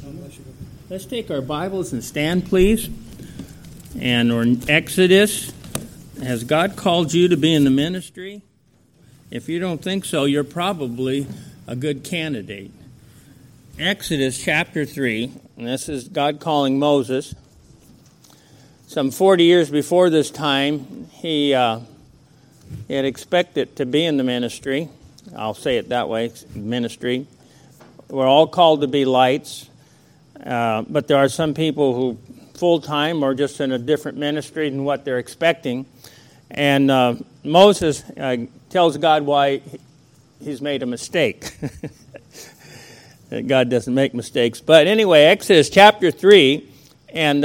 Let's take our Bibles and stand, please. And we're in Exodus. Has God called you to be in the ministry? If you don't think so, you're probably a good candidate. Exodus chapter 3, and this is God calling Moses. Some 40 years before this time, he had expected to be in the ministry. I'll say it that way, ministry. We're all called to be lights, but there are some people who full-time or just in a different ministry than what they're expecting. And Moses tells God why he's made a mistake. God doesn't make mistakes. But anyway, Exodus chapter 3 and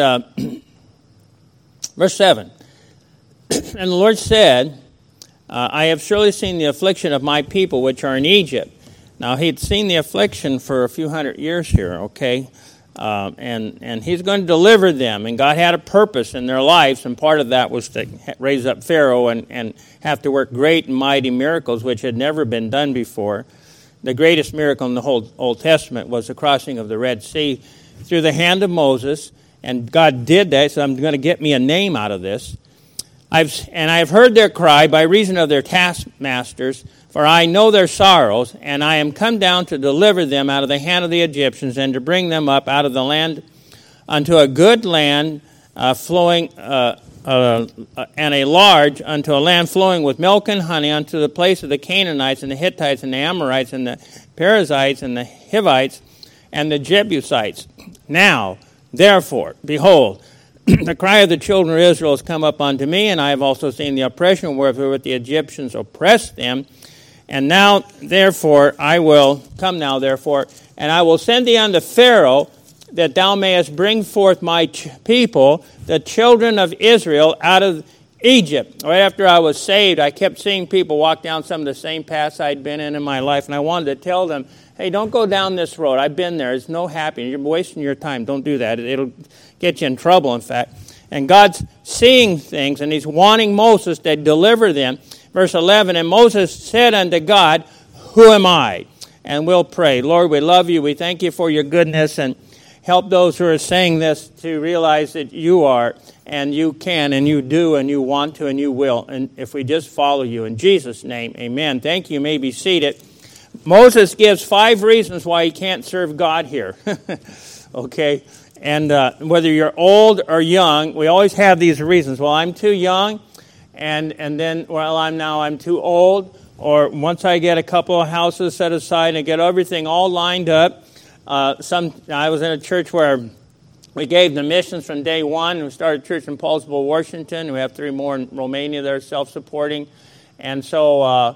verse 7. And the Lord said, I have surely seen the affliction of my people which are in Egypt. Now, he'd seen the affliction for a few hundred years here, okay? And he's going to deliver them. And God had a purpose in their lives, and part of that was to raise up Pharaoh and have to work great and mighty miracles, which had never been done before. The greatest miracle in the whole Old Testament was the crossing of the Red Sea through the hand of Moses. And God did that, so I'm going to get me a name out of this. I've heard their cry by reason of their taskmasters, for I know their sorrows, and I am come down to deliver them out of the hand of the Egyptians, and to bring them up out of the land unto a good land flowing, and a large, unto a land flowing with milk and honey, unto the place of the Canaanites, and the Hittites, and the Amorites, and the Perizzites, and the Hivites, and the Jebusites. Now, therefore, behold, the cry of the children of Israel has come up unto me, and I have also seen the oppression wherewith the Egyptians oppressed them. And now, therefore, and I will send thee unto Pharaoh, that thou mayest bring forth my people, the children of Israel, out of Egypt. Right after I was saved, I kept seeing people walk down some of the same paths I'd been in my life, and I wanted to tell them, hey, don't go down this road. I've been there. It's no happiness. You're wasting your time. Don't do that. It'll get you in trouble, in fact. And God's seeing things, and he's wanting Moses to deliver them. Verse 11, and Moses said unto God, who am I? And we'll pray. Lord, we love you. We thank you for your goodness, and help those who are saying this to realize that you are, and you can, and you do, and you want to, and you will. And if we just follow you. In Jesus' name, amen. Thank you. You may be seated. Moses gives 5 reasons why he can't serve God here. Okay? And whether you're old or young, we always have these reasons. Well, I'm too young, and then, well, I'm too old, or once I get a couple of houses set aside and I get everything all lined up. I was in a church where we gave the missions from day one. We started a church in Paulsville, Washington. We have 3 more in Romania that are self-supporting. And so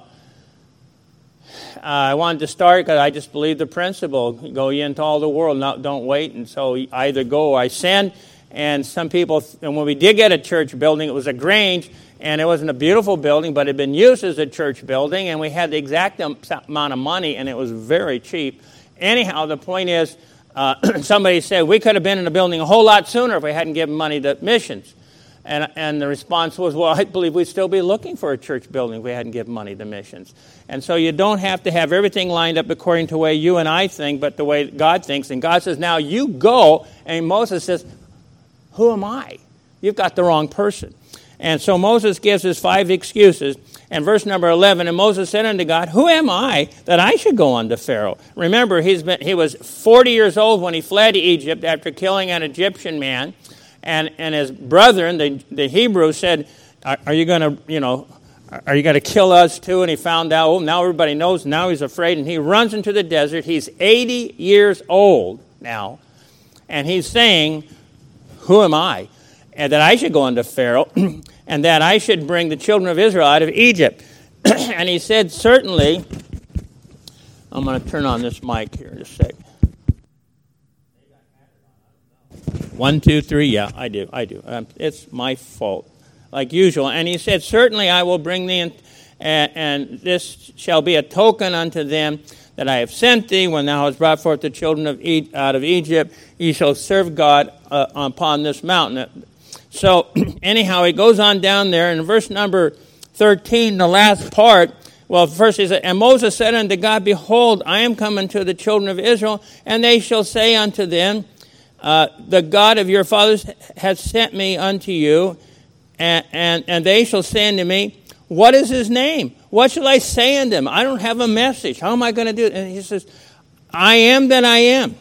I wanted to start because I just believe the principle, go ye into all the world, don't wait. And so either go or I send. And some people, and when we did get a church building, it was a Grange, and it wasn't a beautiful building, but it had been used as a church building, and we had the exact amount of money, and it was very cheap. Anyhow, the point is, somebody said, we could have been in the building a whole lot sooner if we hadn't given money to missions. And the response was, well, I believe we'd still be looking for a church building if we hadn't given money to missions. And so you don't have to have everything lined up according to the way you and I think, but the way God thinks. And God says, now you go. And Moses says, who am I? You've got the wrong person. And so Moses gives his 5 excuses. And verse number 11, and Moses said unto God, who am I that I should go unto Pharaoh? Remember, he was 40 years old when he fled to Egypt after killing an Egyptian man. And his brethren, the Hebrews, said, are you going to kill us too? And he found out, oh, now everybody knows. Now he's afraid. And he runs into the desert. He's 80 years old now. And he's saying, who am I? And that I should go unto Pharaoh, and that I should bring the children of Israel out of Egypt. And he said, certainly, I'm going to turn on this mic here just a sec. 1, 2, 3, yeah, I do. It's my fault, like usual. And he said, certainly I will bring thee, and this shall be a token unto them that I have sent thee. When thou hast brought forth the children out of Egypt, ye shall serve God upon this mountain. So, anyhow, he goes on down there, in verse number 13, the last part, Well, first he said, and Moses said unto God, Behold, I am come unto the children of Israel, and they shall say unto them, the God of your fathers hath sent me unto you, and they shall say unto me, what is his name? What shall I say unto him? I don't have a message. How am I going to do it? And he says, I am that I am.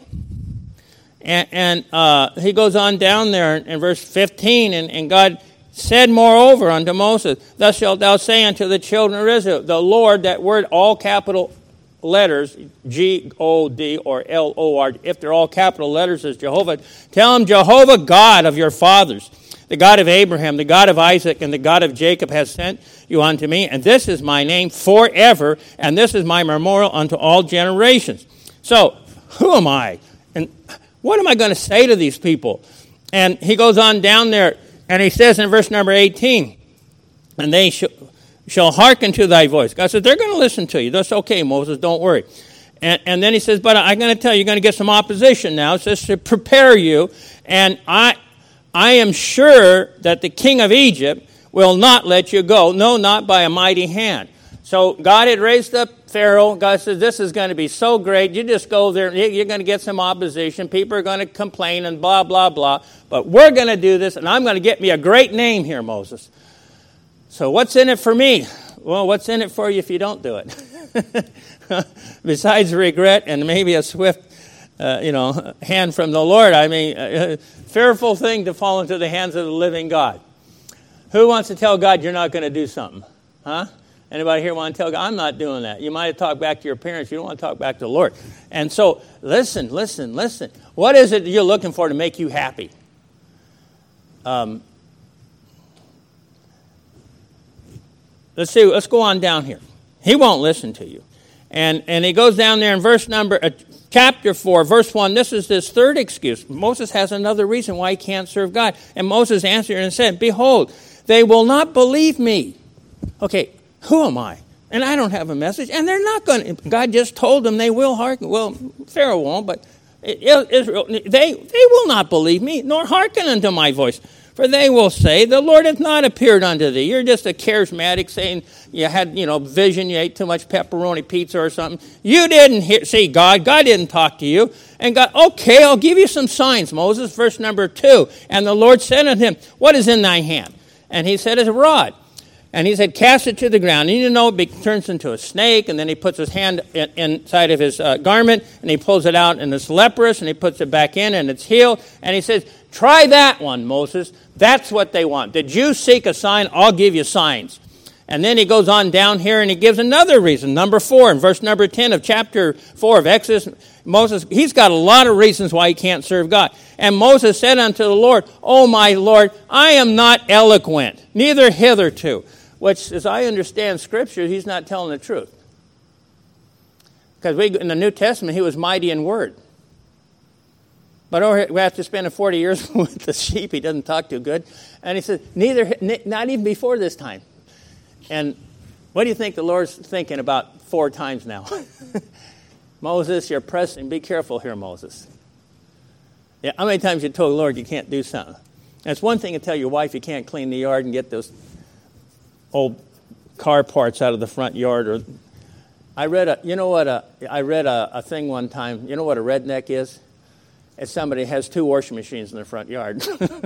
And he goes on down there in verse 15, and God said moreover unto Moses, Thus shalt thou say unto the children of Israel, the Lord, that word, all capital letters, G-O-D or L-O-R, if they're all capital letters, is Jehovah. Tell him, Jehovah God of your fathers, the God of Abraham, the God of Isaac, and the God of Jacob has sent you unto me, and this is my name forever, and this is my memorial unto all generations. So, who am I? And what am I going to say to these people? And he goes on down there, and he says in verse number 18, and they shall hearken to thy voice. God says, they're going to listen to you. That's okay, Moses, don't worry. And then he says, but I'm going to tell you, you're going to get some opposition now. It says to prepare you, and I am sure that the king of Egypt will not let you go, no, not by a mighty hand. So God had raised up Pharaoh. God says, this is going to be so great. You just go there. You're going to get some opposition. People are going to complain and blah, blah, blah. But we're going to do this, and I'm going to get me a great name here, Moses. So what's in it for me? Well, what's in it for you if you don't do it? Besides regret and maybe a swift, hand from the Lord. I mean, a fearful thing to fall into the hands of the living God. Who wants to tell God you're not going to do something? Huh? Anybody here want to tell God, I'm not doing that? You might have talked back to your parents. You don't want to talk back to the Lord. And so, listen. What is it that you're looking for to make you happy? Let's see. Let's go on down here. He won't listen to you. And he goes down there in chapter 4, verse 1. This is this third excuse. Moses has another reason why he can't serve God. And Moses answered and said, Behold, they will not believe me. Okay, who am I? And I don't have a message. And they're not going to. God just told them they will hearken. Well, Pharaoh won't, but Israel, they will not believe me, nor hearken unto my voice. For they will say, the Lord hath not appeared unto thee. You're just a charismatic saying you had, vision, you ate too much pepperoni pizza or something. You didn't see God. God didn't talk to you. And God, okay, I'll give you some signs, Moses. Verse number 2. And the Lord said unto him, what is in thy hand? And he said, it's a rod. And he said, cast it to the ground. And it turns into a snake. And then he puts his hand inside of his garment. And he pulls it out and it's leprous. And he puts it back in and it's healed. And he says, try that one, Moses. That's what they want. The Jews seek a sign. I'll give you signs. And then he goes on down here and he gives another reason. Number 4, in verse number 10 of chapter 4 of Exodus, Moses, he's got a lot of reasons why he can't serve God. And Moses said unto the Lord, O my Lord, I am not eloquent, neither hitherto. Which, as I understand Scripture, he's not telling the truth. Because in the New Testament, he was mighty in word. But we have to spend 40 years with the sheep. He doesn't talk too good. And he said, not even before this time. And what do you think the Lord's thinking about 4 times now? Moses, you're pressing. Be careful here, Moses. Yeah, how many times you told the Lord you can't do something? And it's one thing to tell your wife you can't clean the yard and get those old car parts out of the front yard. Or I read a thing one time. You know what a redneck is? It's somebody who has 2 washing machines in their front yard.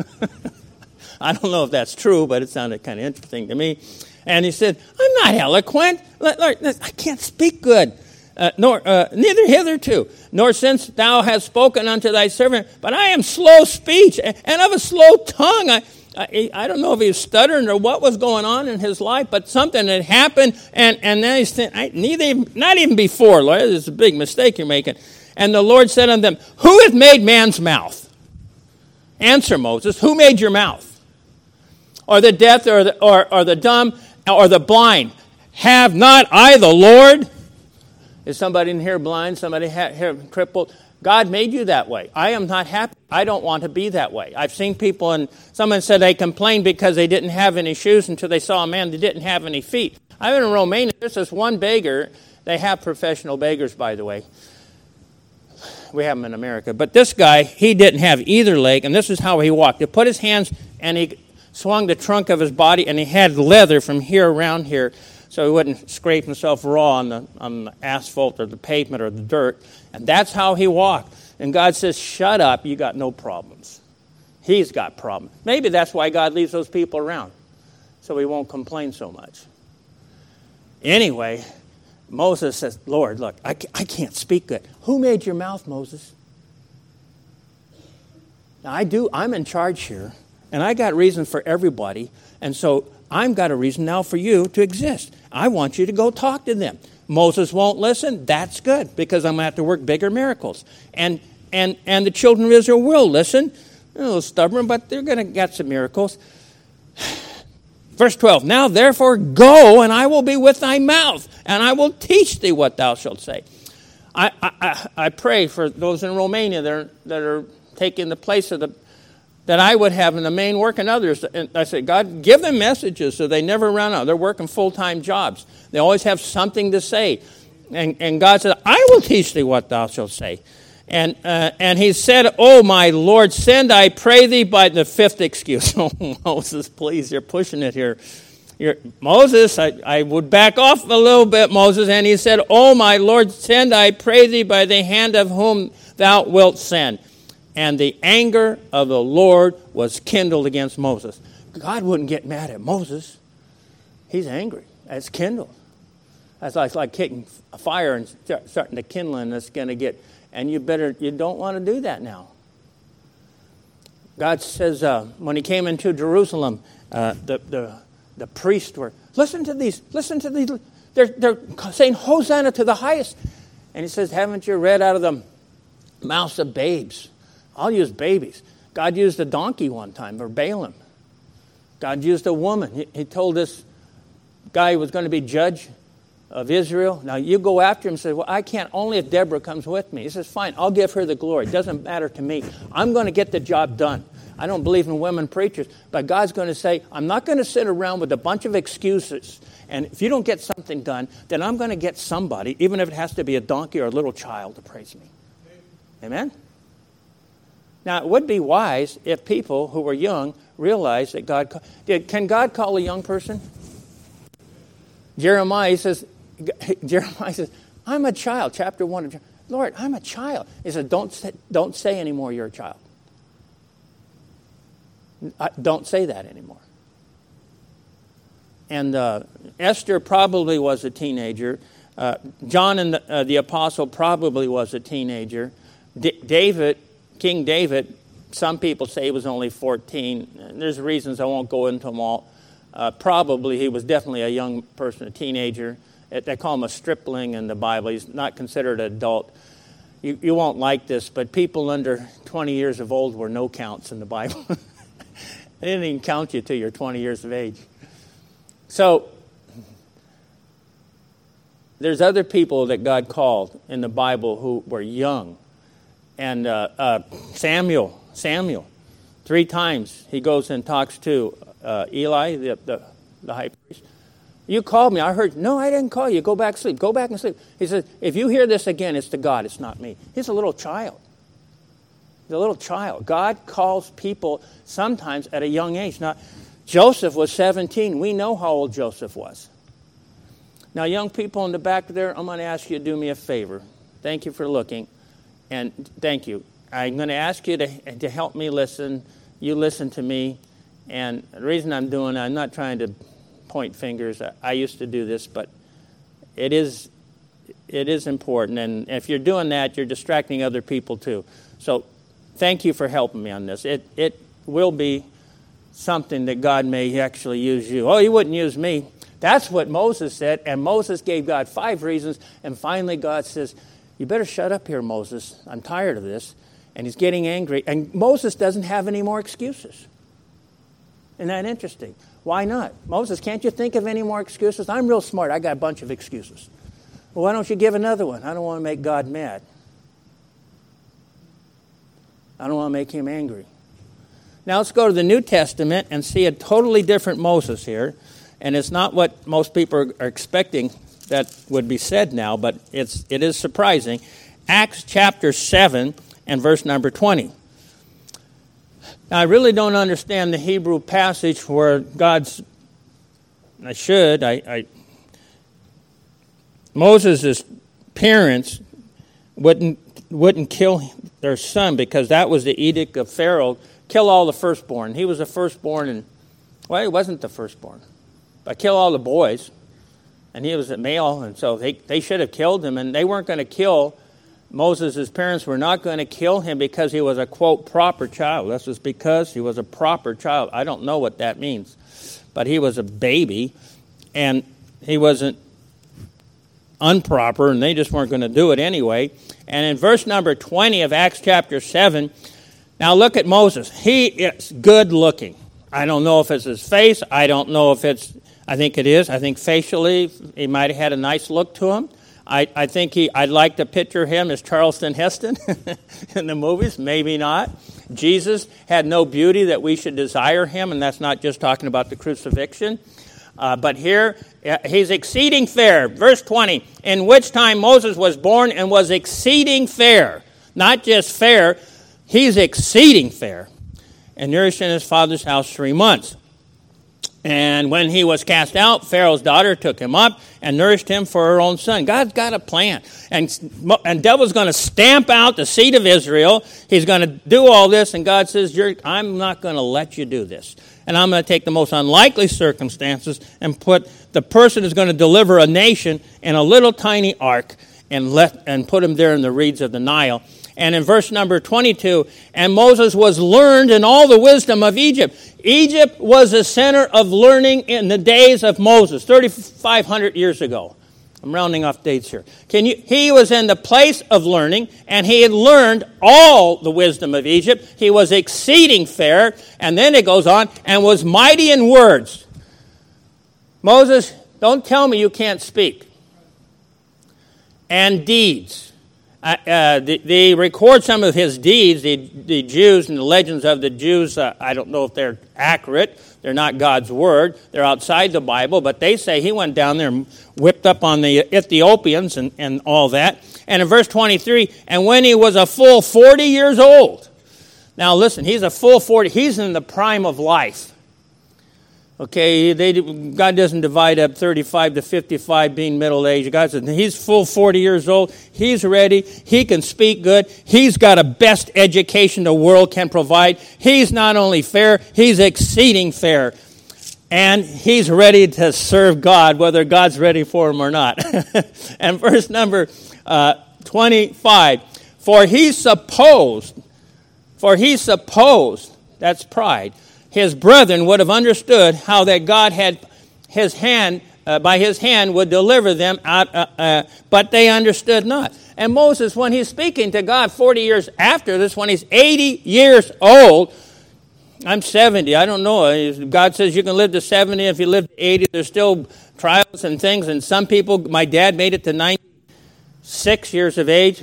I don't know if that's true, but it sounded kind of interesting to me. And he said, I'm not eloquent. I can't speak good. Neither hitherto, nor since thou hast spoken unto thy servant, but I am slow speech and of a slow tongue. I don't know if he was stuttering or what was going on in his life, but something had happened, and then he's saying, not even before, Lord, this is a big mistake you're making. And the Lord said unto them, who hath made man's mouth? Answer, Moses, who made your mouth? Or the deaf, or the dumb, or the blind? Have not I the Lord? Is somebody in here blind? Somebody here crippled? God made you that way. I am not happy. I don't want to be that way. I've seen people, and someone said they complained because they didn't have any shoes until they saw a man that didn't have any feet. I've been in Romania. There's this one beggar. They have professional beggars, by the way. We have them in America. But this guy, he didn't have either leg, and this is how he walked. He put his hands, and he swung the trunk of his body, and he had leather from here around here. So so he wouldn't scrape himself raw on the asphalt or the pavement or the dirt. And that's how he walked. And God says, shut up, you got no problems. He's got problems. Maybe that's why God leaves those people around, so he won't complain so much. Anyway, Moses says, Lord, look, I can't speak good. Who made your mouth, Moses? Now, I'm in charge here, and I got reason for everybody, and so I've got a reason now for you to exist. I want you to go talk to them. Moses won't listen. That's good, because I'm going to have to work bigger miracles. And the children of Israel will listen. They're a little stubborn, but they're going to get some miracles. Verse 12, now therefore go, and I will be with thy mouth, and I will teach thee what thou shalt say. I pray for those in Romania that are taking the place of that I would have in the main work and others. And I say, God, give them messages so they never run out. They're working full-time jobs. They always have something to say. And God said, I will teach thee what thou shalt say. And he said, oh, my Lord, send, I pray thee, by the fifth excuse. Oh, Moses, please, you're pushing it here. Moses, I would back off a little bit, Moses. And he said, oh, my Lord, send, I pray thee, by the hand of whom thou wilt send. And the anger of the Lord was kindled against Moses. God wouldn't get mad at Moses. He's angry. It's kindled. That's like kicking a fire and starting to kindle, and it's going to get... And you don't want to do that now. God says, when he came into Jerusalem, the priests were, listen to these. They're saying, Hosanna to the highest. And he says, haven't you read out of the mouths of babes? I'll use babies. God used a donkey one time for Balaam. God used a woman. He told this guy who was going to be judge of Israel, now you go after him and say, well, I can't, only if Deborah comes with me. He says, fine, I'll give her the glory. It doesn't matter to me. I'm going to get the job done. I don't believe in women preachers, but God's going to say, I'm not going to sit around with a bunch of excuses, and if you don't get something done, then I'm going to get somebody, even if it has to be a donkey or a little child, to praise me. Amen? Now, it would be wise if people who were young realized that God... Can God call a young person? Jeremiah says, I'm a child. Chapter 1 of Lord, I'm a child. He said, don't say anymore you're a child. Don't say that anymore. And Esther probably was a teenager. John and the apostle probably was a teenager. King David, some people say he was only 14. There's reasons, I won't go into them all. Probably he was definitely a young person, a teenager. They call him a stripling in the Bible. He's not considered an adult. You won't like this, but people under 20 years of old were no counts in the Bible. They didn't even count you till you're 20 years of age. So there's other people that God called in the Bible who were young. And Samuel, 3 times he goes and talks to Eli, the high priest. You called me. I heard. No, I didn't call you. Go back to sleep. Go back and sleep. He says, if you hear this again, it's to God. It's not me. He's a little child. He's a little child. God calls people sometimes at a young age. Now, Joseph was 17. We know how old Joseph was. Now, young people in the back there, I'm going to ask you to do me a favor. Thank you for looking. And thank you. I'm going to ask you to help me listen. You listen to me. And the reason I'm doing it, I'm not trying to point fingers. I used to do this, but it is important. And if you're doing that, you're distracting other people too. So thank you for helping me on this. It will be something that God may actually use you. Oh, he wouldn't use me. That's what Moses said. And Moses gave God 5 reasons. And finally God says, you better shut up here, Moses. I'm tired of this. And he's getting angry. And Moses doesn't have any more excuses. Isn't that interesting? Why not? Moses, can't you think of any more excuses? I'm real smart. I got a bunch of excuses. Well, why don't you give another one? I don't want to make God mad. I don't want to make him angry. Now let's go to the New Testament and see a totally different Moses here. And it's not what most people are expecting that would be said now, but it is surprising. Acts chapter 7 and verse number 20. Now, I really don't understand the Hebrew passage where God's... Moses' parents wouldn't kill their son because that was the edict of Pharaoh. Kill all the firstborn. He was the firstborn, and well, he wasn't the firstborn, but kill all the boys. And he was a male, and so they should have killed him. And they weren't going to kill Moses' parents were not going to kill him because he was a, quote, proper child. This was because he was a proper child. I don't know what that means, but he was a baby, and he wasn't improper, and they just weren't going to do it anyway. And in verse number 20 of Acts chapter 7, now look at Moses. He is good looking. I don't know if it's his face. I don't know if it's, I think it is. I think facially he might have had a nice look to him. I think I'd like to picture him as Charleston Heston in the movies. Maybe not. Jesus had no beauty that we should desire him, and that's not just talking about the crucifixion. But here, he's exceeding fair. Verse 20, in which time Moses was born and was exceeding fair. Not just fair, he's exceeding fair. And nourished in his father's house 3 months. And when he was cast out, Pharaoh's daughter took him up and nourished him for her own son. God's got a plan. And devil's going to stamp out the seed of Israel. He's going to do all this. And God says, I'm not going to let you do this. And I'm going to take the most unlikely circumstances and put the person who's going to deliver a nation in a little tiny ark and put him there in the reeds of the Nile. And in verse number 22, and Moses was learned in all the wisdom of Egypt. Egypt was the center of learning in the days of Moses, 3,500 years ago. I'm rounding off dates here. He was in the place of learning, and he had learned all the wisdom of Egypt. He was exceeding fair, and then it goes on, and was mighty in words. Moses, don't tell me you can't speak. And deeds. They record some of his deeds, the Jews and the legends of the Jews. I don't know if they're accurate. They're not God's word. They're outside the Bible. But they say he went down there and whipped up on the Ethiopians and all that. And in verse 23, and when he was a full 40 years old. Now listen, he's a full 40. He's in the prime of life. Okay, God doesn't divide up 35 to 55 being middle-aged. God says he's full 40 years old. He's ready. He can speak good. He's got a best education the world can provide. He's not only fair, he's exceeding fair. And he's ready to serve God, whether God's ready for him or not. And verse number 25, for he supposed, that's pride, his brethren would have understood how that God had his hand, by his hand would deliver them out, but they understood not. And Moses, when he's speaking to God 40 years after this, when he's 80 years old, I'm 70, I don't know. God says you can live to 70. If you live to 80, there's still trials and things. And some people, my dad made it to 96 years of age.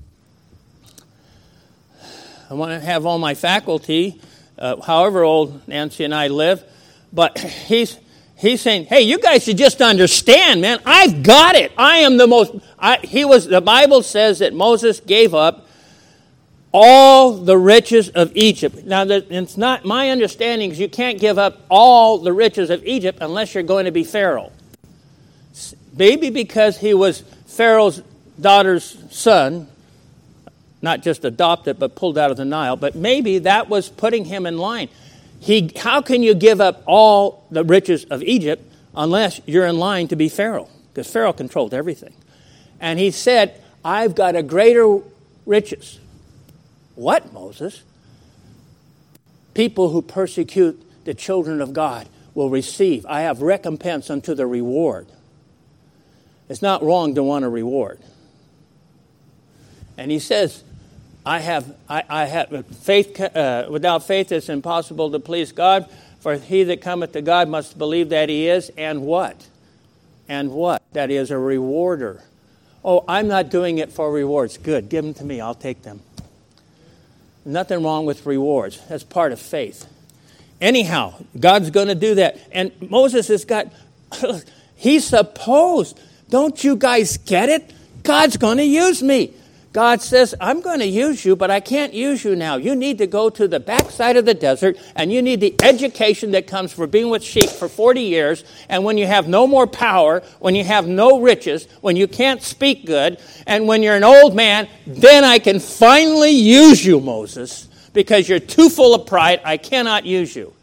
I want to have all my faculty. However old Nancy and I live, but he's saying, hey, you guys should just understand, man, I've got it. I am the most, the Bible says that Moses gave up all the riches of Egypt. Now, it's not, my understanding is you can't give up all the riches of Egypt unless you're going to be Pharaoh. Maybe because he was Pharaoh's daughter's son, not just adopted, but pulled out of the Nile. But maybe that was putting him in line. How can you give up all the riches of Egypt unless you're in line to be Pharaoh? Because Pharaoh controlled everything. And he said, I've got a greater riches. What, Moses? People who persecute the children of God will receive. I have recompense unto the reward. It's not wrong to want a reward. And he says, I have faith. Without faith, it's impossible to please God. For he that cometh to God must believe that he is, and what? And what? That he is a rewarder. Oh, I'm not doing it for rewards. Good, give them to me. I'll take them. Nothing wrong with rewards. That's part of faith. Anyhow, God's going to do that. And Moses has got, he supposed, don't you guys get it? God's going to use me. God says, I'm going to use you, but I can't use you now. You need to go to the backside of the desert, and you need the education that comes from being with sheep for 40 years, and when you have no more power, when you have no riches, when you can't speak good, and when you're an old man, then I can finally use you, Moses, because you're too full of pride. I cannot use you.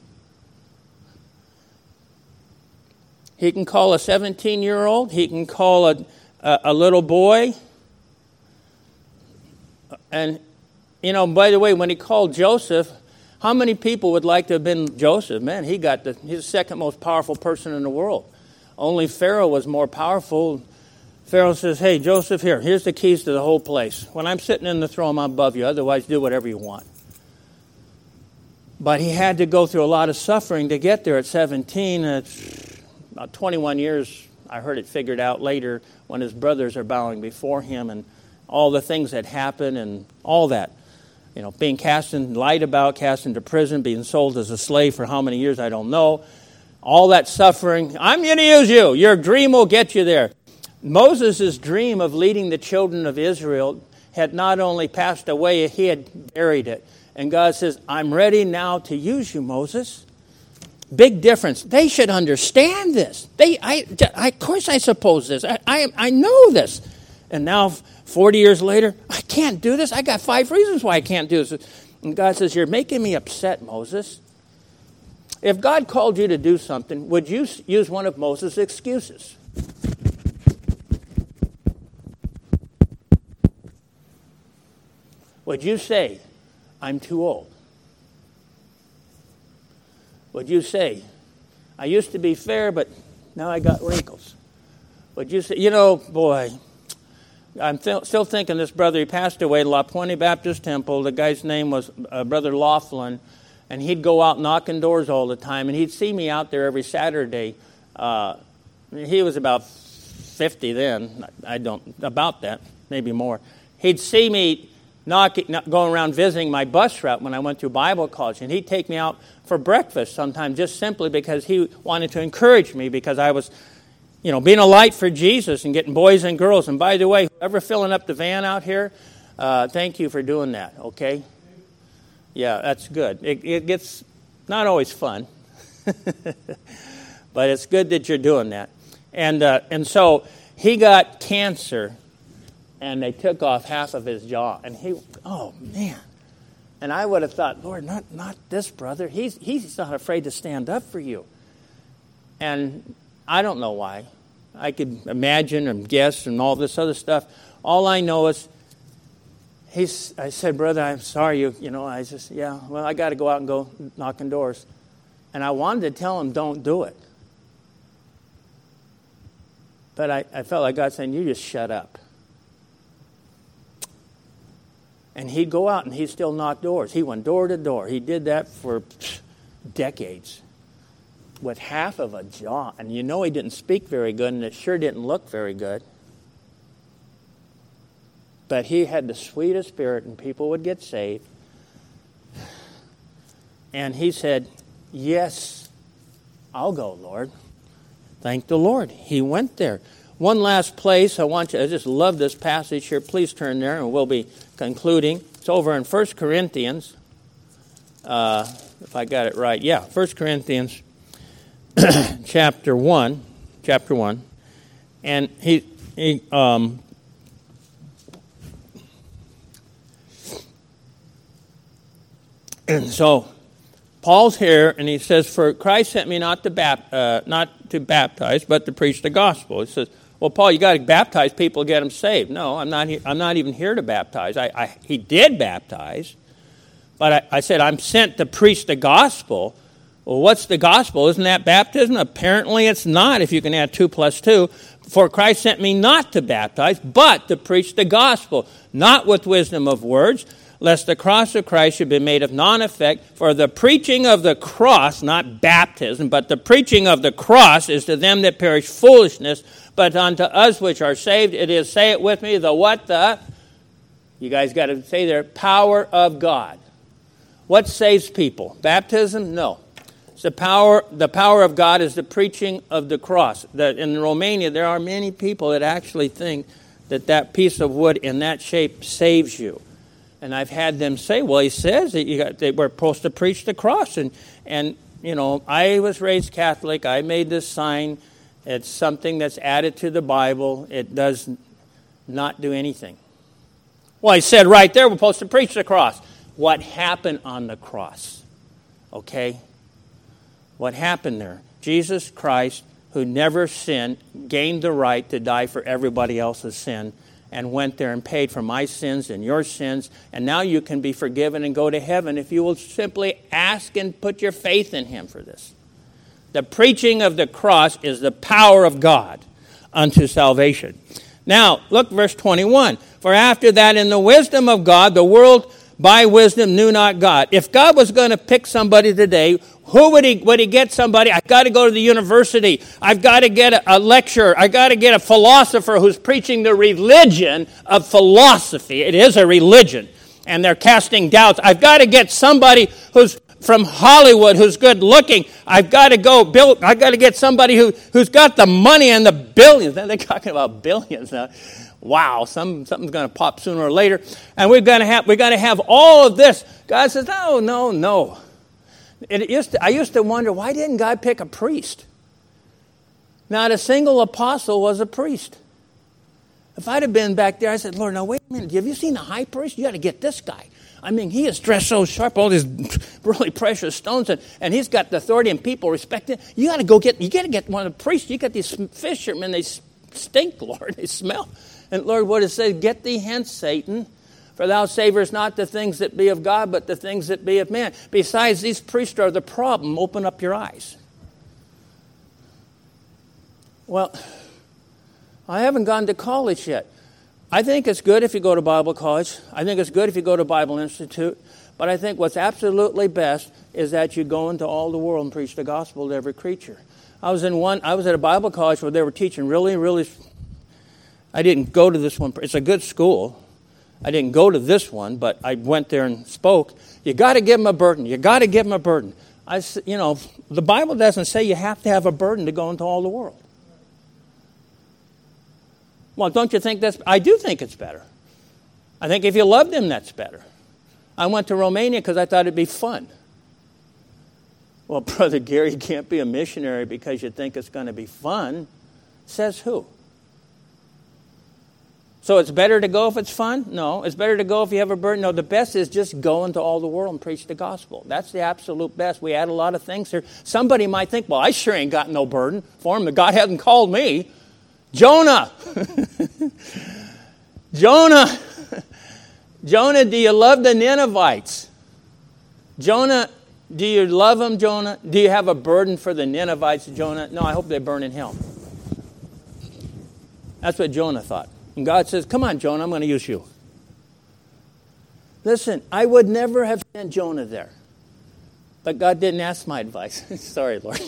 He can call a 17-year-old. He can call a little boy. And, by the way, when he called Joseph, how many people would like to have been Joseph? Man, he's the second most powerful person in the world. Only Pharaoh was more powerful. Pharaoh says, hey, Joseph, here's the keys to the whole place. When I'm sitting in the throne, I'm above you. Otherwise, do whatever you want. But he had to go through a lot of suffering to get there at 17. About 21 years, I heard it figured out later when his brothers are bowing before him and all the things that happened and all that. Being lied about, cast into prison, being sold as a slave for how many years, I don't know. All that suffering. I'm going to use you. Your dream will get you there. Moses' dream of leading the children of Israel had not only passed away, he had buried it. And God says, I'm ready now to use you, Moses. Big difference. They should understand this. Of course I suppose this. I know this. And now, 40 years later, I can't do this. I got 5 reasons why I can't do this. And God says, you're making me upset, Moses. If God called you to do something, would you use one of Moses' excuses? Would you say, I'm too old? Would you say, I used to be fair, but now I got wrinkles? Would you say, boy, I'm still thinking this brother, he passed away at La Puente Baptist Temple. The guy's name was Brother Laughlin, and he'd go out knocking doors all the time, and he'd see me out there every Saturday. He was about 50 then. About that, maybe more. He'd see me going around visiting my bus route when I went through Bible college, and he'd take me out for breakfast sometimes just simply because he wanted to encourage me because I was being a light for Jesus and getting boys and girls. And by the way, whoever filling up the van out here, thank you for doing that, okay? Yeah, that's good. It gets not always fun, but it's good that you're doing that. And so he got cancer, and they took off half of his jaw. And oh, man. And I would have thought, Lord, not this brother. He's not afraid to stand up for you. And I don't know why. I could imagine and guess and all this other stuff. All I know is I said, brother, I'm sorry. I just, I got to go out and go knocking doors. And I wanted to tell him, don't do it. But I felt like God saying, you just shut up. And he'd go out and he'd still knock doors. He went door to door. He did that for decades. With half of a jaw. And he didn't speak very good, and it sure didn't look very good. But he had the sweetest spirit, and people would get saved. And he said, yes, I'll go, Lord. Thank the Lord. He went there. One last place I just love this passage here. Please turn there, and we'll be concluding. It's over in 1 Corinthians. If I got it right. Yeah, 1 Corinthians chapter 1, and and so Paul's here, and he says, "For Christ sent me not to baptize, but to preach the gospel." He says, "Well, Paul, you got to baptize people to get them saved." No, I'm not even here to baptize. He did baptize, but I said I'm sent to preach the gospel. Well, what's the gospel? Isn't that baptism? Apparently it's not, if you can add 2 plus 2. For Christ sent me not to baptize, but to preach the gospel, not with wisdom of words, lest the cross of Christ should be made of none effect. For the preaching of the cross, not baptism, but the preaching of the cross is to them that perish foolishness, but unto us which are saved, it is, say it with me, you guys got to say there, power of God. What saves people? Baptism? No. The power of God is the preaching of the cross. That in Romania, there are many people that actually think that piece of wood in that shape saves you. And I've had them say, well, he says that we're supposed to preach the cross. And you know, I was raised Catholic. I made this sign. It's something that's added to the Bible. It does not do anything. Well, he said right there, we're supposed to preach the cross. What happened on the cross? Okay? What happened there? Jesus Christ, who never sinned, gained the right to die for everybody else's sin, and went there and paid for my sins and your sins. And now you can be forgiven and go to heaven if you will simply ask and put your faith in him for this. The preaching of the cross is the power of God unto salvation. Now, look verse 21. For after that in the wisdom of God, the world by wisdom knew not God. If God was going to pick somebody today, who would he get somebody? I've got to go to the university. I've got to get a lecturer. I've got to get a philosopher who's preaching the religion of philosophy. It is a religion, and they're casting doubts. I've got to get somebody who's from Hollywood who's good looking. I've got to get somebody who's got the money and the billions. They're talking about billions now. Wow, something's going to pop sooner or later, and we're going to have all of this. God says, no. I used to wonder, why didn't God pick a priest? Not a single apostle was a priest. If I'd have been back there, I said, Lord, now wait a minute. Have you seen the high priest? You got to get this guy. I mean, he is dressed so sharp, all these really precious stones, and he's got the authority and people respect him. You got to get one of the priests. You got these fishermen, they stink, Lord, they smell. And Lord, what it says, get thee hence, Satan, for thou savorest not the things that be of God, but the things that be of man. Besides, these priests are the problem. Open up your eyes. Well, I haven't gone to college yet. I think it's good if you go to Bible college. I think it's good if you go to Bible Institute. But I think what's absolutely best is that you go into all the world and preach the gospel to every creature. I was at a Bible college where they were teaching really. I didn't go to this one. It's a good school. I didn't go to this one, but I went there and spoke. You got to give them a burden. You got to give them a burden. The Bible doesn't say you have to have a burden to go into all the world. Well, don't you think I do think it's better. I think if you love them, that's better. I went to Romania because I thought it'd be fun. Well, Brother Gary, you can't be a missionary because you think it's going to be fun. Says who? So it's better to go if it's fun? No. It's better to go if you have a burden? No, the best is just go into all the world and preach the gospel. That's the absolute best. We add a lot of things here. Somebody might think, well, I sure ain't got no burden for him. God hasn't called me. Jonah. Jonah, do you love the Ninevites? Jonah, do you love them, Jonah? Do you have a burden for the Ninevites, Jonah? No, I hope they burn in hell. That's what Jonah thought. And God says, come on, Jonah, I'm going to use you. Listen, I would never have sent Jonah there. But God didn't ask my advice. Sorry, Lord.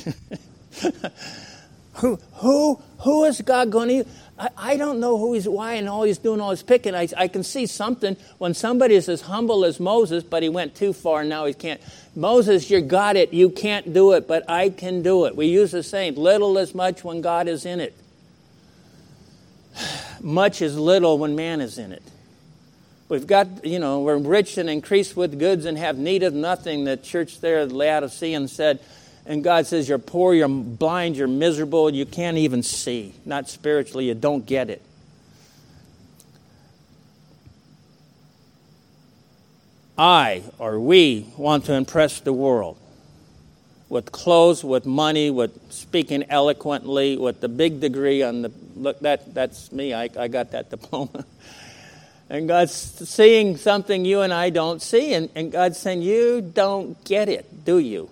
Who is God going to use? I don't know why and all he's doing all his picking. I can see something when somebody is as humble as Moses, but he went too far and now he can't. Moses, you got it. You can't do it, but I can do it. We use the saying, little is much when God is in it. Much is little when man is in it. We've got, we're rich and increased with goods and have need of nothing. The church there at Laodicean said, and God says, you're poor, you're blind, you're miserable, you can't even see. Not spiritually, you don't get it. We want to impress the world with clothes, with money, with speaking eloquently, with the big degree on the, look, that's me, I got that diploma. And God's seeing something you and I don't see, and God's saying, you don't get it, do you?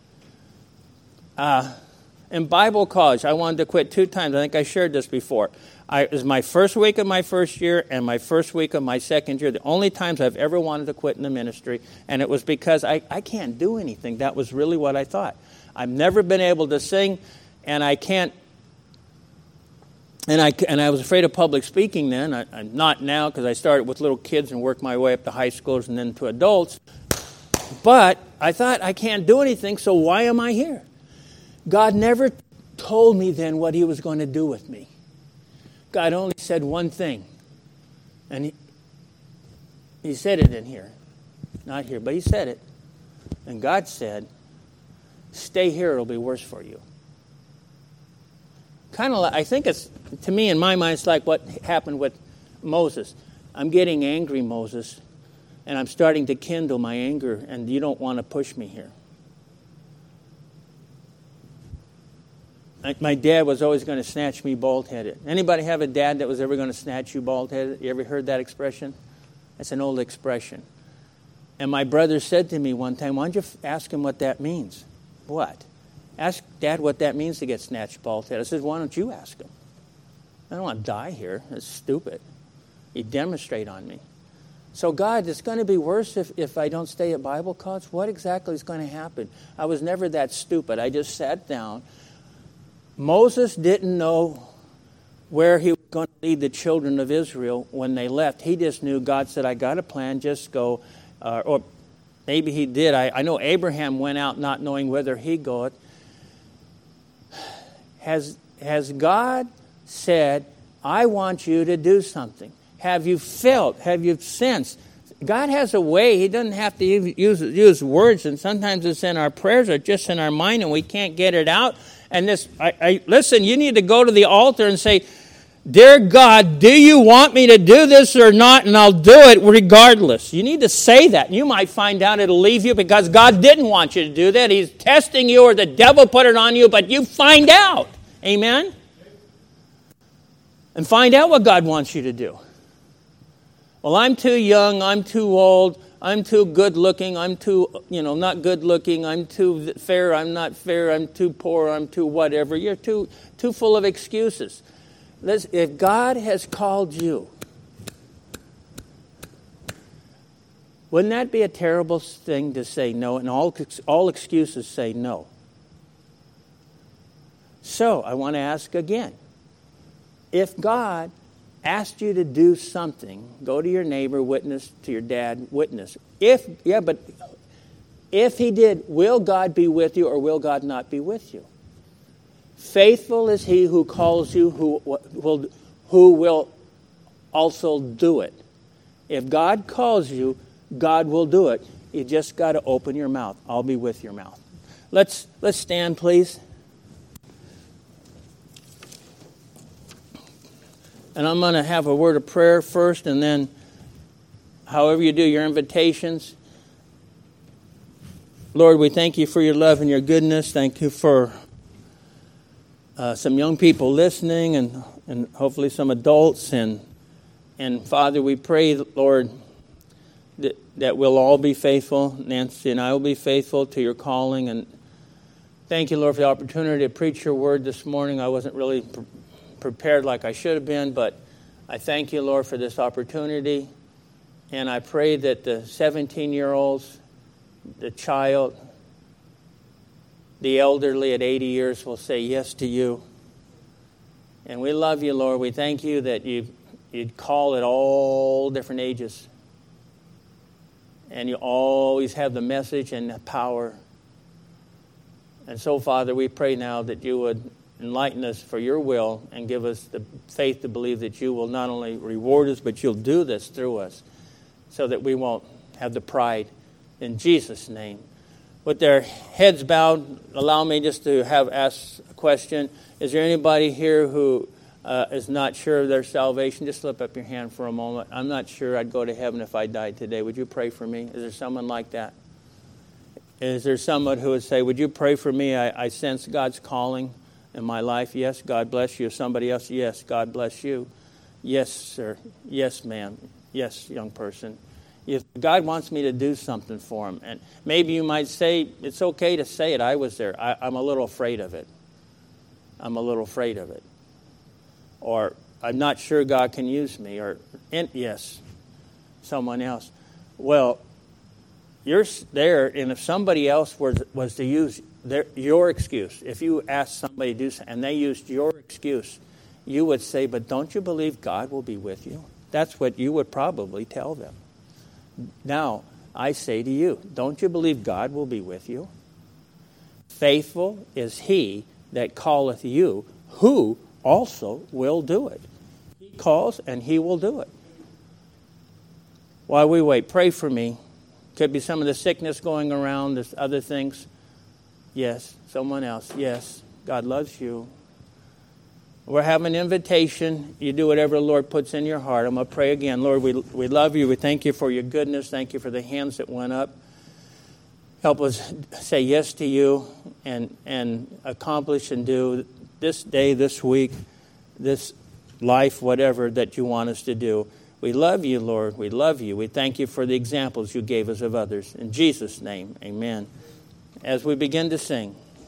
In Bible college, I wanted to quit 2 times. I think I shared this before. It was my first week of my first year and my first week of my second year. The only times I've ever wanted to quit in the ministry. And it was because I can't do anything. That was really what I thought. I've never been able to sing, and I can't. And I was afraid of public speaking then. I'm not now because I started with little kids and worked my way up to high schoolers and then to adults. But I thought I can't do anything, so why am I here? God never told me then what he was going to do with me. God only said one thing. And he said it in here. Not here, but he said it. And God said, stay here, it'll be worse for you. Kind of like, I think it's, to me, in my mind, it's like what happened with Moses. I'm getting angry, Moses, and I'm starting to kindle my anger, and you don't want to push me here. My dad was always going to snatch me bald-headed. Anybody have a dad that was ever going to snatch you bald-headed? You ever heard that expression? That's an old expression. And my brother said to me one time, why don't you ask him what that means? What? Ask Dad what that means to get snatched bald-headed. I said, why don't you ask him? I don't want to die here. That's stupid. He'd demonstrate on me. So God, it's going to be worse if I don't stay at Bible college? What exactly is going to happen? I was never that stupid. I just sat down. Moses didn't know where he was going to lead the children of Israel when they left. He just knew God said, I got a plan, just go. Or maybe he did. I know Abraham went out not knowing whither he'd go. Has God said, I want you to do something? Have you felt? Have you sensed? God has a way. He doesn't have to use words, and sometimes it's in our prayers or just in our mind, and we can't get it out. And listen, you need to go to the altar and say, Dear God, do you want me to do this or not? And I'll do it regardless. You need to say that. You might find out it'll leave you because God didn't want you to do that. He's testing you or the devil put it on you, but you find out. Amen? And find out what God wants you to do. Well, I'm too young, I'm too old, I'm too good looking, I'm too, not good looking, I'm too fair, I'm not fair, I'm too poor, I'm too whatever. You're too full of excuses. If God has called you, wouldn't that be a terrible thing to say no? And all excuses say no. So, I want to ask again. If God asked you to do something, go to your neighbor, witness, to your dad, witness. If he did, will God be with you or will God not be with you? Faithful is he who calls you, who will also do it. If God calls you, God will do it. You just got to open your mouth. I'll be with your mouth. Let's stand, please. And I'm going to have a word of prayer first, and then however you do your invitations. Lord, we thank you for your love and your goodness. Thank you for some young people listening and hopefully some adults. And Father, we pray, Lord, that we'll all be faithful. Nancy and I will be faithful to your calling. And thank you, Lord, for the opportunity to preach your word this morning. I wasn't really prepared like I should have been, but I thank you, Lord, for this opportunity. And I pray that the 17-year-olds, the child, the elderly at 80 years will say yes to you. And we love you, Lord. We thank you that you'd call at all different ages. And you always have the message and the power. And so, Father, we pray now that you would enlighten us for your will and give us the faith to believe that you will not only reward us, but you'll do this through us so that we won't have the pride. In Jesus' name. With their heads bowed, allow me just to ask a question. Is there anybody here who is not sure of their salvation? Just slip up your hand for a moment. I'm not sure I'd go to heaven if I died today. Would you pray for me? Is there someone like that? Is there someone who would say, would you pray for me? I sense God's calling in my life. Yes, God bless you. Somebody else, yes, God bless you. Yes, sir. Yes, ma'am. Yes, young person. If God wants me to do something for him, and maybe you might say, it's okay to say it. I was there. I'm a little afraid of it. I'm a little afraid of it. Or I'm not sure God can use me. Or, yes, someone else. Well, you're there, and if somebody else was to use your excuse, if you asked somebody to do something, and they used your excuse, you would say, but don't you believe God will be with you? That's what you would probably tell them. Now, I say to you, don't you believe God will be with you? Faithful is he that calleth you, who also will do it. He calls and he will do it. While we wait, pray for me. Could be some of the sickness going around. There's other things. Yes. Someone else. Yes. God loves you. We're having an invitation. You do whatever the Lord puts in your heart. I'm going to pray again. Lord, we love you. We thank you for your goodness. Thank you for the hands that went up. Help us say yes to you and accomplish and do this day, this week, this life, whatever that you want us to do. We love you, Lord. We love you. We thank you for the examples you gave us of others. In Jesus' name, amen. As we begin to sing.